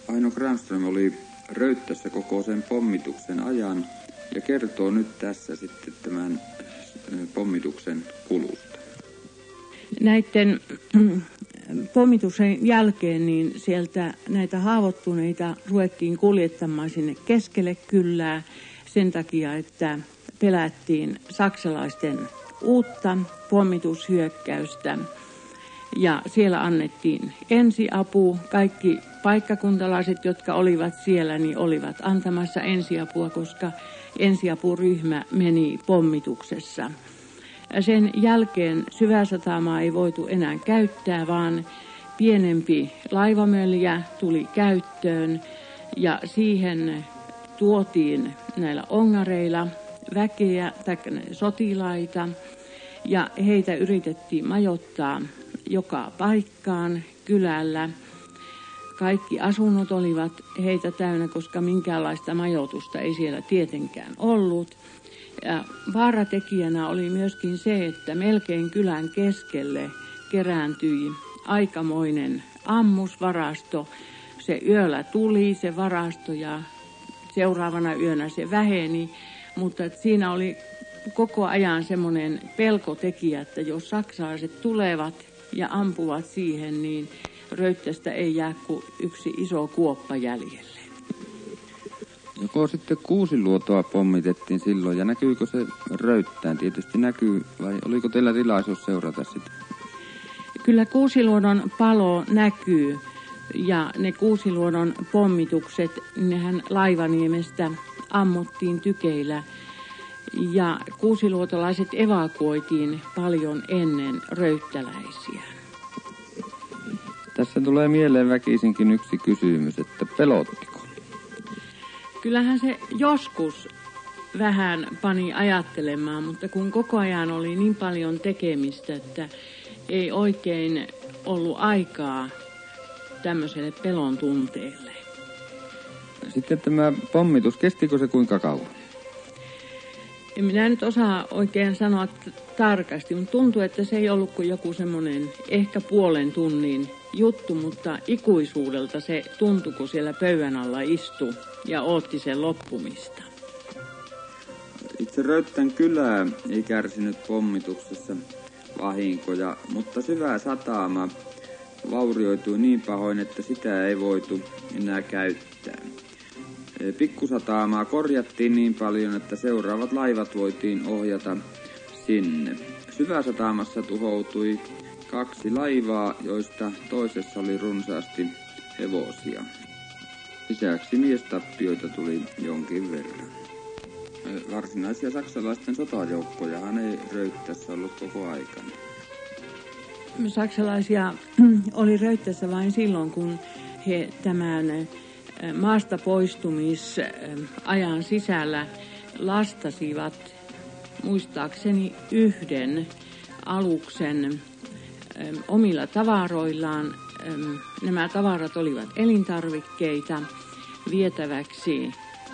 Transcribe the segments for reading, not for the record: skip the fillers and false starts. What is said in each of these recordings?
Aino Granström oli Röyttässä koko sen pommituksen ajan ja kertoo nyt tässä sitten tämän pommituksen kulusta. Näiden pommituksen jälkeen niin sieltä näitä haavoittuneita ruvettiin kuljettamaan sinne keskelle kylää sen takia, että pelättiin saksalaisten uutta pommitushyökkäystä. Ja siellä annettiin ensiapu. Kaikki paikkakuntalaiset, jotka olivat siellä, niin olivat antamassa ensiapua, koska ensiapuryhmä meni pommituksessa. Sen jälkeen Syväsatamaa ei voitu enää käyttää, vaan pienempi laivamöljä tuli käyttöön ja siihen tuotiin näillä ongareilla väkeä tai sotilaita ja heitä yritettiin majoittaa joka paikkaan kylällä. Kaikki asunnot olivat heitä täynnä, koska minkäänlaista majoitusta ei siellä tietenkään ollut. Ja vaaratekijänä oli myöskin se, että melkein kylän keskelle kerääntyi aikamoinen ammusvarasto. Se yöllä tuli se varasto ja seuraavana yönä se väheni, mutta siinä oli koko ajan semmoinen pelkotekijä, että jos saksalaiset tulevat ja ampuvat siihen, niin Röyttästä ei jää kuin yksi iso kuoppa jäljelle. Joko sitten Kuusiluotoa pommitettiin silloin ja näkyykö se Röyttään? Tietysti näkyy, vai oliko teillä tilaisuus seurata sitä? Kyllä Kuusiluodon palo näkyy ja ne Kuusiluodon pommitukset, nehän Laivaniemestä ammuttiin tykeillä ja kuusiluotolaiset evakuoitiin paljon ennen röyttäläisiä. Tässä tulee mieleen väkisinkin yksi kysymys, että pelottiko? Kyllähän se joskus vähän pani ajattelemaan, mutta kun koko ajan oli niin paljon tekemistä, että ei oikein ollut aikaa tämmöiselle pelon tunteelle. Sitten tämä pommitus, kestikö se kuinka kauan? En minä nyt osaa oikein sanoa tarkasti, mutta tuntuu, että se ei ollut kuin joku semmoinen ehkä puolen tunnin juttu, mutta ikuisuudelta se tuntui, kun siellä pöydän alla istui ja odotti sen loppumista. Itse Röyttän kylää ei kärsinyt pommituksessa vahinkoja, mutta Syväsatama vaurioitui niin pahoin, että sitä ei voitu enää käyttää. Pikkusatamaa korjattiin niin paljon, että seuraavat laivat voitiin ohjata sinne. Syväsatamassa tuhoutui 2 laivaa, joista toisessa oli runsaasti hevosia. Lisäksi miestappioita tuli jonkin verran. Varsinaisia saksalaisten sotajoukkojahan ei Röyttässä ollut koko aikana. Saksalaisia oli Röyttässä vain silloin, kun he tämän maasta poistumisajan sisällä lastasivat muistaakseni 1 aluksen omilla tavaroillaan. Nämä tavarat olivat elintarvikkeita vietäväksi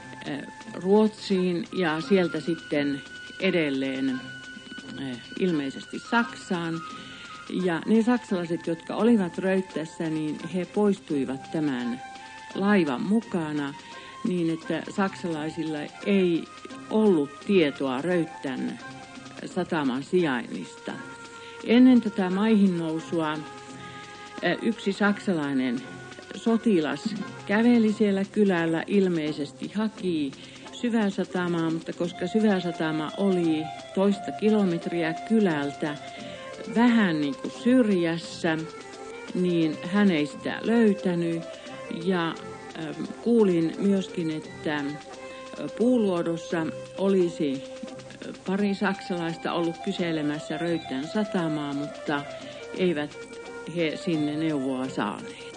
Ruotsiin ja sieltä sitten edelleen ilmeisesti Saksaan. Ja ne saksalaiset, jotka olivat Röyttässä, niin he poistuivat tämän laivan mukana niin, että saksalaisilla ei ollut tietoa Röyttän sataman sijainnista. Ennen tätä maihin nousua yksi saksalainen sotilas käveli siellä kylällä, ilmeisesti haki Syväsatamaa, mutta koska Syväsatama oli 2 kilometriä kylältä vähän niin kuin syrjässä, niin hän ei sitä löytänyt. Ja kuulin myöskin, että Puuluodossa olisi pari saksalaista ollut kyselemässä Röyttän satamaa, mutta eivät he sinne neuvoa saaneet.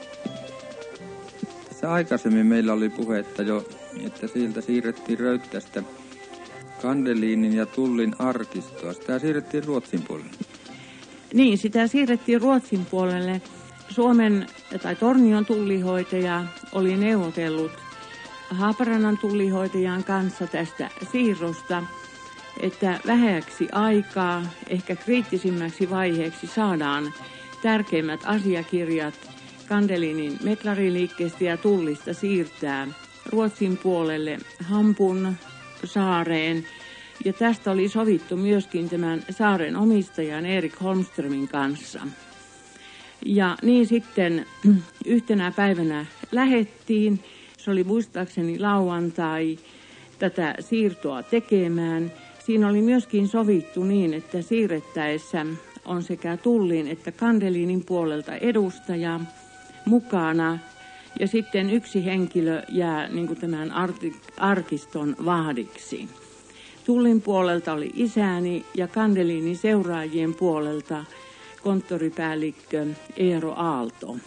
Tässä aikaisemmin meillä oli puhetta jo, että sieltä siirrettiin Röyttästä Kandeliinin ja Tullin arkistoa. Sitä siirrettiin Ruotsin puolelle. Niin, sitä siirrettiin Ruotsin puolelle. Suomen tai Tornion tullihoitaja oli neuvotellut Haaparannan tullihoitajan kanssa tästä siirrosta, että vähäksi aikaa, ehkä kriittisimmäksi vaiheeksi saadaan tärkeimmät asiakirjat Kandelinin metlariliikkeestä ja tullista siirtää Ruotsin puolelle Hampun saareen. Ja tästä oli sovittu myöskin tämän saaren omistajan Erik Holmströmin kanssa. Ja niin sitten yhtenä päivänä lähettiin, se oli muistaakseni lauantai, tätä siirtoa tekemään. Siinä oli myöskin sovittu niin, että siirrettäessä on sekä tullin että Kandelinin puolelta edustaja mukana. Ja sitten yksi henkilö jää niin kuin tämän arkiston vahdiksi. Tullin puolelta oli isäni ja Kandelinin seuraajien puolelta konttoripäällikkö Eero Aalto.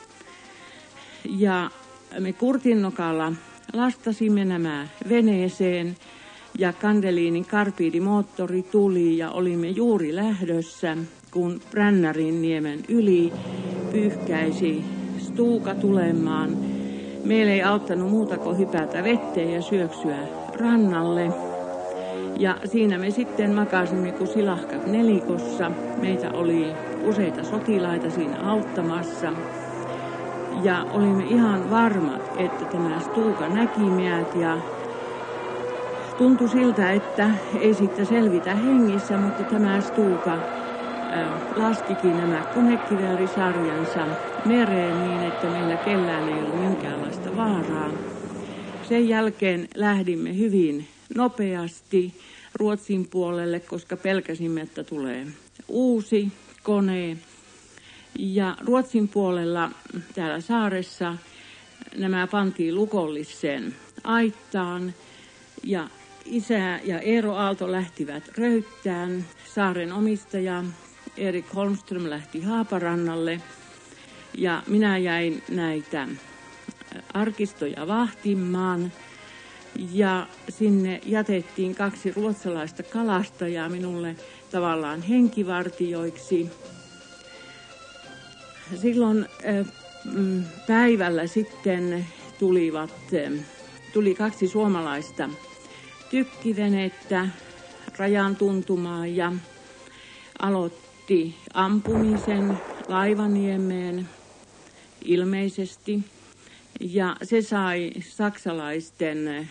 Ja me Kurtinnokalla lastasimme nämä veneeseen ja Kandelinin karbiidimoottori tuli ja olimme juuri lähdössä, kun Brännärin niemen yli pyyhkäisi Stuuka tulemaan. Meillä ei auttanut muuta kuin hypätä vetteen ja syöksyä rannalle. Ja siinä me sitten makasimme kuin silahkat nelikossa. Meitä oli useita sotilaita siinä auttamassa. Ja olimme ihan varmat, että tämä Stuuka näki meidät ja tuntui siltä, että ei sitten selvitä hengissä, mutta tämä Stuuka laskikin nämä konekiväärisarjansa mereen niin, että meillä kellään ei ollut minkäänlaista vaaraa. Sen jälkeen lähdimme hyvin nopeasti Ruotsin puolelle, koska pelkäsimme, että tulee uusi kone. Ja Ruotsin puolella täällä saaressa nämä pantiin lukolliseen aittaan ja isä ja Eero Aalto lähtivät Röyttään. Saaren omistaja Erik Holmström lähti Haaparannalle ja minä jäin näitä arkistoja vahtimaan. Ja sinne jätettiin 2 ruotsalaista kalastajaa minulle tavallaan henkivartijoiksi. Silloin päivällä sitten tuli 2 suomalaista tykkivenettä rajan tuntumaan ja aloitti ampumisen Laivaniemeen ilmeisesti. Ja se sai saksalaisten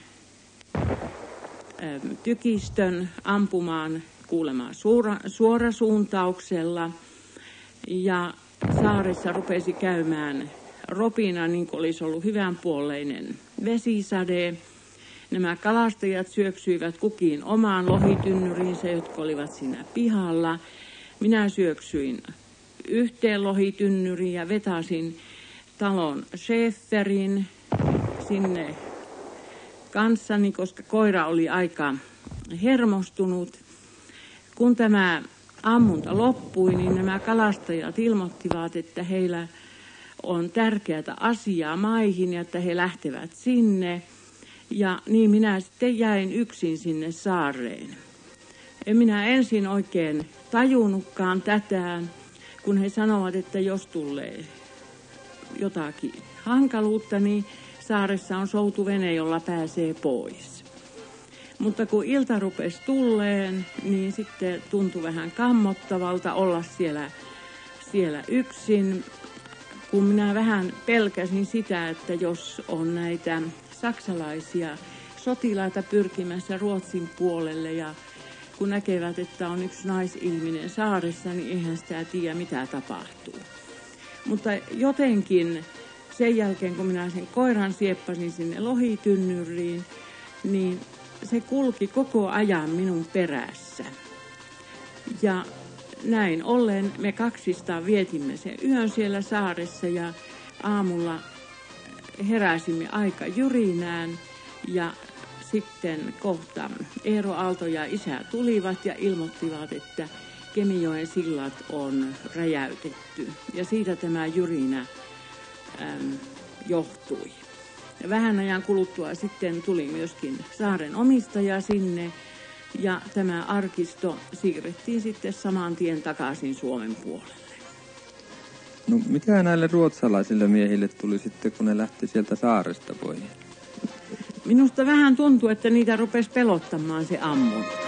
tykistön ampumaan kuulemaan suorasuuntauksella. Ja saaressa rupesi käymään ropina, niin kuin olisi ollut hyvänpuoleinen vesisade. Nämä kalastajat syöksyivät kukin omaan lohitynnyriinsä, jotka olivat siinä pihalla. Minä syöksyin yhteen lohitynnyriin ja vetasin talon schäferin sinne kanssani, koska koira oli aika hermostunut. Kun tämä ammunta loppui, niin nämä kalastajat ilmoittivat, että heillä on tärkeää asiaa maihin ja että he lähtevät sinne. Ja niin minä sitten jäin yksin sinne saareen. En minä ensin oikein tajunnutkaan tätä, kun he sanovat, että jos tulee jotakin hankaluutta, niin saaressa on soutuvene, jolla pääsee pois. Mutta kun ilta rupesi tulleen, niin sitten tuntui vähän kammottavalta olla siellä yksin. Kun minä vähän pelkäsin sitä, että jos on näitä saksalaisia sotilaita pyrkimässä Ruotsin puolelle ja kun näkevät, että on yksi naisihminen saaressa, niin eihän sitä tiedä, mitä tapahtuu. Mutta jotenkin sen jälkeen, kun minä sen koiran sieppasin sinne lohitynnyriin, niin se kulki koko ajan minun perässä. Ja näin ollen me 2 vietimme sen yön siellä saaressa ja aamulla heräsimme aika jyrinään ja sitten kohta Eero Aalto ja isä tulivat ja ilmoittivat, että Kemijoen sillat on räjäytetty ja siitä tämä jyrinä johtui. Ja vähän ajan kuluttua sitten tuli myöskin saaren omistaja sinne ja tämä arkisto siirrettiin sitten saman tien takaisin Suomen puolelle. No mikä näille ruotsalaisille miehille tuli sitten, kun ne lähti sieltä saaresta pois? Minusta vähän tuntui, että niitä rupesi pelottamaan se ammunta.